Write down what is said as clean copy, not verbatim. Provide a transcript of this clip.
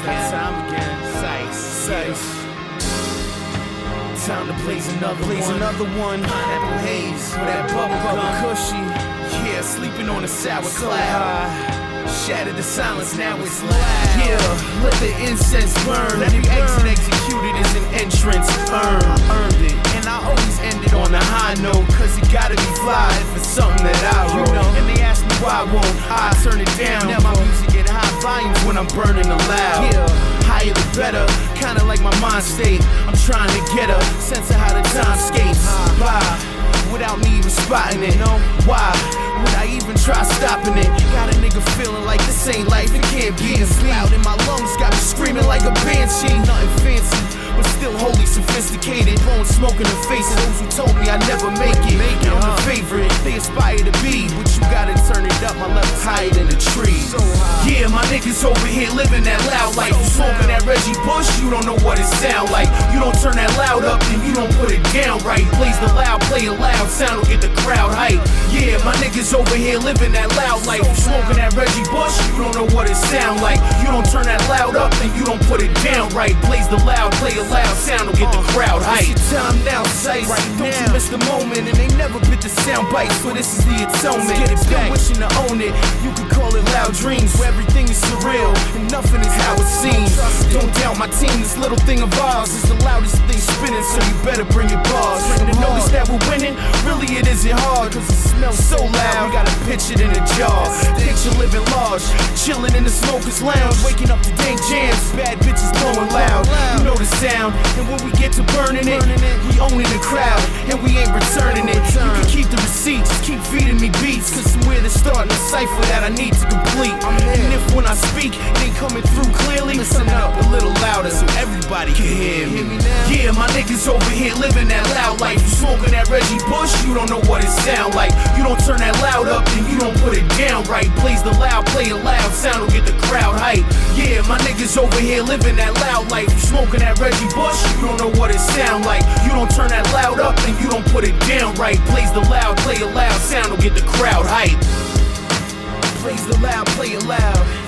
that time again. Sice. Time to blaze another one. Pineapple haze with that bubble cushy. Yeah, sleeping on a sour cloud. Shattered the silence, now it's loud. Yeah, let the incense burn. Every exit executed is an entrance. Earned it. And I always end it on a high note, cause it gotta be fly if it's something that I wrote. You know, and they ask me why won't I turn it down. Now my music at high volumes when I'm burning aloud. Yeah, higher the better, kinda like my mind state. I'm trying to get a sense of how the time skates by without me even spotting it. Why would I even try stopping it? Got a nigga feeling like this ain't life, it can't be. It's loud in my lungs, got me screaming like a banshee. Nothing fancy, but still wholly sophisticated. Blowing smoke in the face of those who told me I'd never make it. I'm the favorite, they aspire to be, but you gotta turn it up, my level's higher than the trees. Yeah, my niggas over here living that loud life. You smoking that Reggie Bush, you don't know what it sound like. You don't turn that loud up, then you don't put it down right. Blaze the loud, play it loud, sound will get the crowd hype. Yeah, my niggas over here living that loud life. You smoking that Reggie Bush, you don't know what it sound like. You don't turn that loud up, then you don't put it down right. Blaze the loud, play it loud, sound will get the crowd hype. It's your time now, Sice. Don't you miss the moment, and they never bit the sound bite, so this is the atonement. Get it back, wishing to own it. You could call it loud dreams, where everything is surreal and nothing is how it seems. Don't doubt my team, this little thing of ours is the loudest thing spinning, so you better bring your bars. And to notice that we're winning, really it isn't hard, cause it smells so loud, we gotta pitch it in a jar. Picture living large, chilling in the smoker's lounge, waking up to dank jams, bad bitches blowing loud. You know the sound, and when we get to burning it, we owning the crowd, and we ain't returning it. You can keep the receipts, keep feeding me beats, cause somewhere they're starting a cipher that I need to complete. And if when I speak, it ain't coming through clearly, listen up a little louder so everybody can hear me. Yeah, my niggas over here living that loud life. You smoking that Reggie Bush, you don't know what it sound like. You don't turn that loud up, then you don't put it down right. Blaze the loud, play it loud, sound will get the crowd hype. Yeah, my niggas over here living that loud life. You smoking that Reggie Bush, you don't know what it sound like. You don't turn that loud up, then you don't put it down right. Blaze the loud, play it loud, sound will get the crowd hype. Blaze the loud, play it loud.